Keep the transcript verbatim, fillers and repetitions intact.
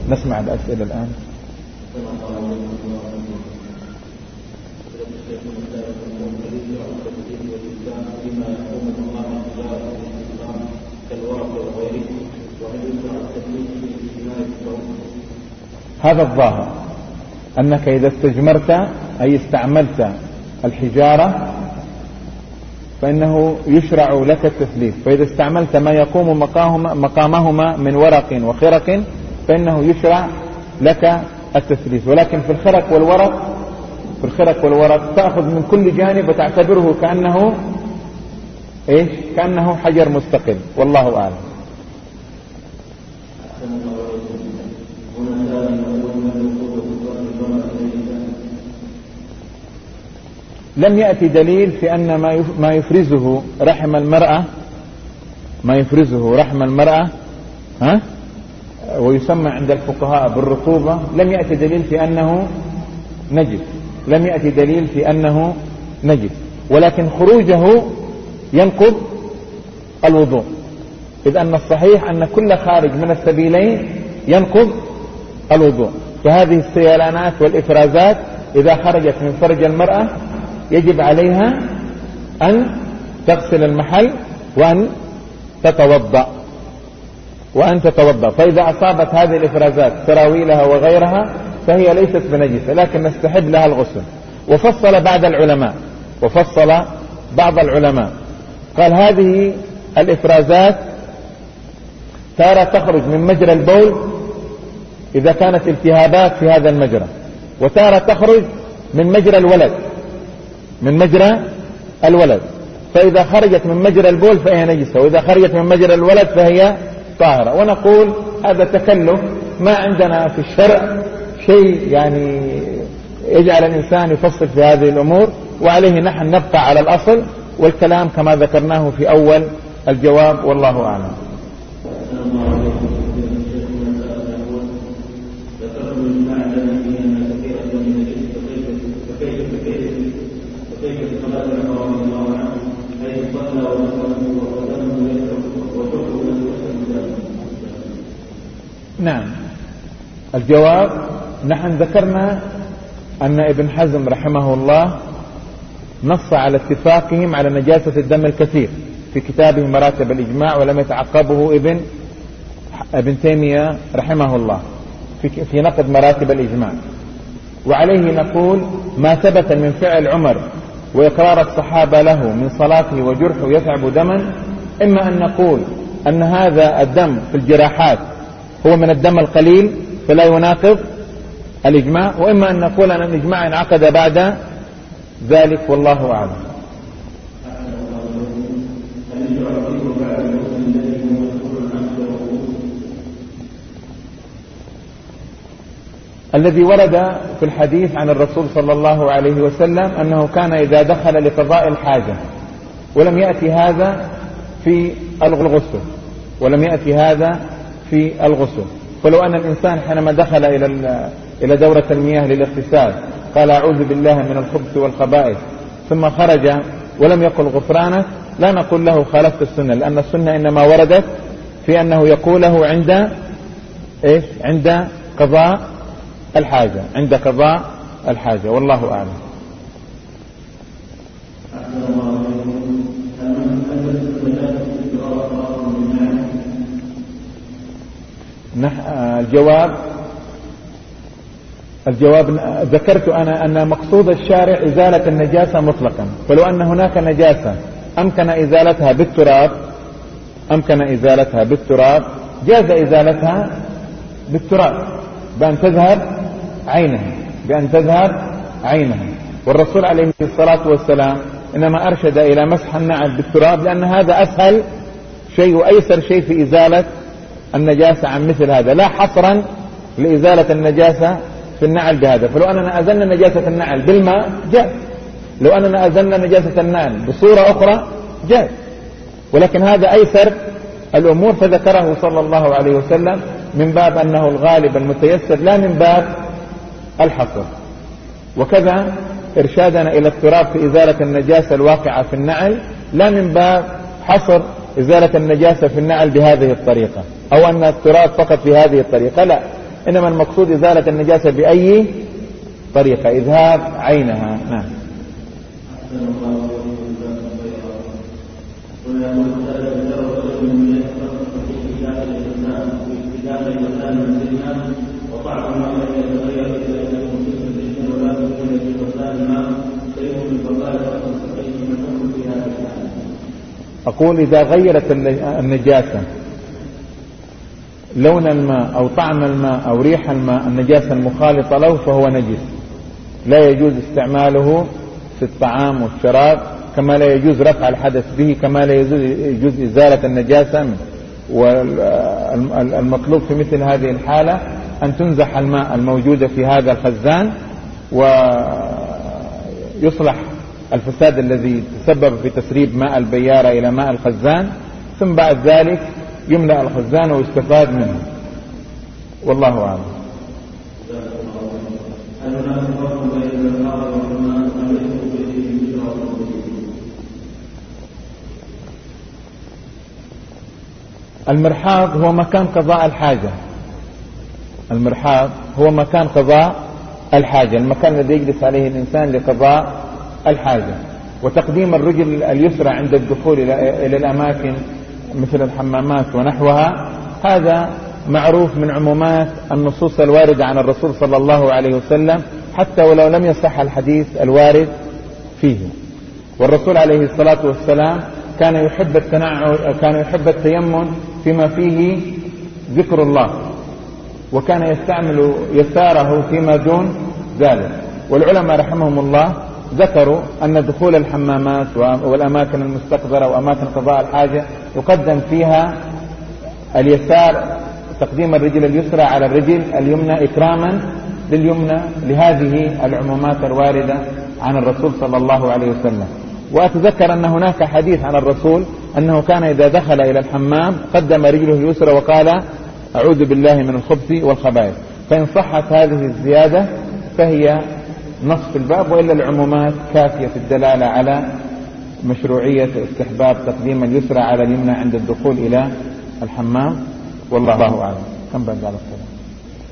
نسمع الأسئلة الآن. هذا الظاهر أنك إذا استجمرت أي استعملت الحجارة فإنه يشرع لك التثليث، فإذا استعملت ما يقوم مقامهما من ورق وخرق فإنه يشرع لك التثليث. ولكن في الخرق والورق في الخرق والورق تأخذ من كل جانب وتعتبره كأنه إيش كأنه حجر مستقل، والله أعلم. لم يأتي دليل في أن ما يفرزه رحم المرأة ما يفرزه رحم المرأة ها ويسمى عند الفقهاء بالرطوبة، لم يأتي دليل في أنه نجس لم يأتي دليل في أنه نجس ولكن خروجه ينقض الوضوء، إذ أن الصحيح أن كل خارج من السبيلين ينقض الوضوء. فهذه السيلانات والإفرازات إذا خرجت من فرج المرأة يجب عليها أن تغسل المحل وأن تتوضأ وأن تتوضأ فإذا أصابت هذه الإفرازات سراويلها وغيرها فهي ليست بنجسة، لكن نستحب لها الغسل. وفصل بعض العلماء وفصل بعض العلماء قال هذه الإفرازات تارة تخرج من مجرى البول إذا كانت التهابات في هذا المجرى، وتارة تخرج من مجرى الولد من مجرى الولد فإذا خرجت من مجرى البول فهي نجسة، وإذا خرجت من مجرى الولد فهي طاهرة. ونقول هذا تكلف، ما عندنا في الشرع شيء يعني يجعل الإنسان يفصل في هذه الأمور، وعليه نحن نبقى على الأصل والكلام كما ذكرناه في أول الجواب، والله أعلم. نعم، الجواب نحن ذكرنا أن ابن حزم رحمه الله نص على اتفاقهم على نجاسة الدم الكثير في كتابه مراتب الإجماع، ولم يتعقبه ابن ابن تيمية رحمه الله في, في نقد مراتب الإجماع. وعليه نقول ما ثبت من فعل عمر وإقرار الصحابة له من صلاته وجرحه يثعب دما، إما أن نقول أن هذا الدم في الجراحات هو من الدم القليل فلا يناقض الإجماع، وإما أن نقول أن الإجماع انعقد بعد ذلك، والله أعلم. الذي ورد في الحديث عن الرسول صلى الله عليه وسلم أنه كان إذا دخل لقضاء الحاجة، ولم يأتي هذا في الغسل ولم يأتي هذا في الغسل فلو أن الإنسان حينما دخل إلى إلى دورة المياه للاغتسال قال أعوذ بالله من الخبث والخبائث ثم خرج ولم يقل غفرانه، لا نقول له خالفت السنة، لأن السنة إنما وردت في أنه يقوله عند إيش عند قضاء الحاجة عند قضاء الحاجة، والله أعلم. الجواب الجواب ذكرت أنا أن مقصود الشارع إزالة النجاسة مطلقا، فلو أن هناك نجاسة أمكن إزالتها بالتراب أمكن إزالتها بالتراب جاز إزالتها بالتراب بأن تذهب عينها بأن تذهب عينها والرسول عليه الصلاة والسلام إنما أرشد إلى مسح النعل بالتراب، لأن هذا أسهل شيء وأيسر شيء في إزالة النجاسة عن مثل هذا، لا حصرا لإزالة النجاسة في النعل بهذا. فلو أننا أزلنا نجاسة النعل بالماء جاز، لو أننا أزلنا نجاسة النعل بصورة أخرى جاز، ولكن هذا أيسر الأمور فذكره صلى الله عليه وسلم من باب أنه الغالب المتيسر لا من باب الحصر. وكذا إرشادنا إلى التراب في إزالة النجاسة الواقعة في النعل لا من باب حصر إزالة النجاسة في النعل بهذه الطريقة أو أن التراب فقط في هذه الطريقة، لا، إنما المقصود إزالة النجاسة بأي طريقة، إذهاب عينها. نعم. أقول إذا غيرت النجاسة لون الماء أو طعم الماء أو ريح الماء، النجاسة المخالطة له، فهو نجس، لا يجوز استعماله في الطعام والشراب، كما لا يجوز رفع الحدث به، كما لا يجوز إزالة النجاسة منه. والمطلوب في مثل هذه الحالة أن تنزح الماء الموجودة في هذا الخزان ويصلح الفساد الذي تسبب في تسريب ماء البيارة إلى ماء الخزان، ثم بعد ذلك يملأ الخزان ويستفاد منه، والله أعلم. المرحاض هو مكان قضاء الحاجة، المرحاض هو مكان قضاء الحاجة، المكان الذي يجلس عليه الإنسان لقضاء الحاجة. وتقديم الرجل اليسرى عند الدخول إلى الأماكن مثل الحمامات ونحوها، هذا معروف من عمومات النصوص الواردة عن الرسول صلى الله عليه وسلم، حتى ولو لم يصح الحديث الوارد فيه. والرسول عليه الصلاة والسلام كان يحب التنعم، كان يحب التيمم فيما فيه ذكر الله، وكان يستعمل يساره فيما دون ذلك. والعلماء رحمهم الله ذكروا أن دخول الحمامات والأماكن المستقذرة وأماكن قضاء الحاجة يقدم فيها اليسار، تقديم الرجل اليسرى على الرجل اليمنى إكراما لليمنى، لهذه العمومات الواردة عن الرسول صلى الله عليه وسلم. وأتذكر أن هناك حديث عن الرسول أنه كان إذا دخل إلى الحمام قدم رجله اليسرى وقال أعوذ بالله من الخبث والخبائث. فإن صحت هذه الزيادة فهي نصف الباب، وإلا العمومات كافية في الدلالة على مشروعية استحباب تقديم اليسرى على اليمنى عند الدخول إلى الحمام، والله أعلم. كم بعد على الصلاة؟